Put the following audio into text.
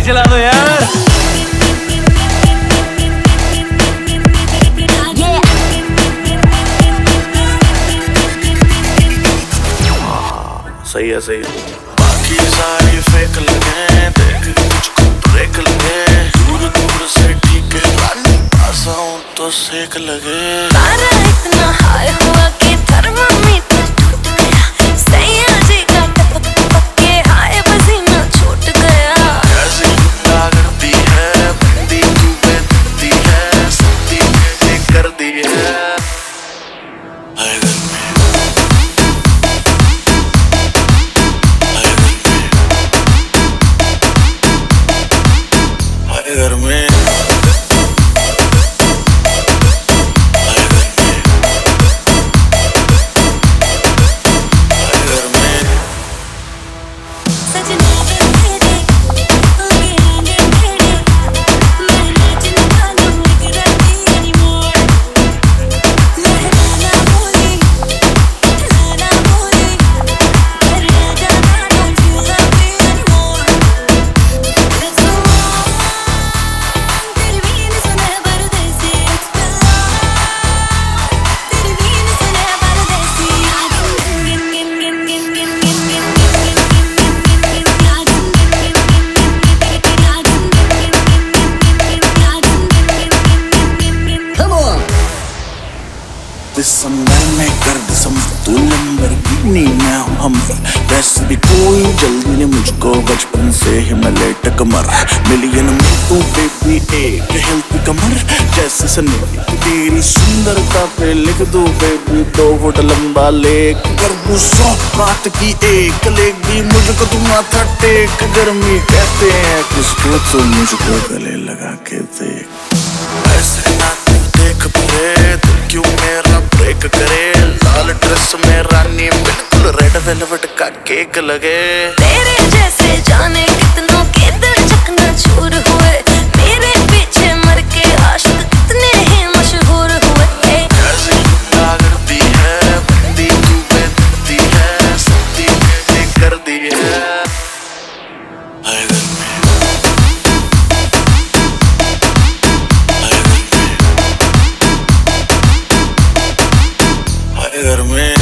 Party चला दो यार। सही है सही है। बाकी सारी फेक लगे, देख तुझको ब्रेक लगे, दूर दूर से ठीक है, रानी पास आऊं तो सेक लगे। तारा इतना हाई हुआ कि थर्मामीटर टूट गया, सैया जी का टपक टपक के हाय पसीना छूट गया। कैसी गुंडा करती है, बंदी तू बेचती है, सत्ती ने कर दी है। घर में मैं कर दिसम तू लंबरगिनी मैं हूँ हम, वैसे भी कोई जल्दी नहीं मुझको, बचपन से ही मैं लेट कमर, मिलियन में तू बेबी एक हेल्थी कमर जैसे सनी, तेरी सुंदरता पे लिख दूं बेबी 2 फुट लंबा लेक, कर दूं 100 बात की एक, लेगी मुझको तू माथा टेक, गर्मी कहते हैं किसको तो मुझको गले लगा के देख। ऐसे ना तू देख परे, तू क्यों मेरा ब्रेक करे, लाल ड्रेस में रानी बिल्कुल रेड वेलवेट का केक लगे। तेरे जैसे जाने कितनों के दिल चकनाचूर हुए, मेरे पीछे मर के आशिक कितने ही मशहूर हुए। कैसी गुंडा करती है, बंदी तू बेचती है, सत्ती ने कर दी है। घर में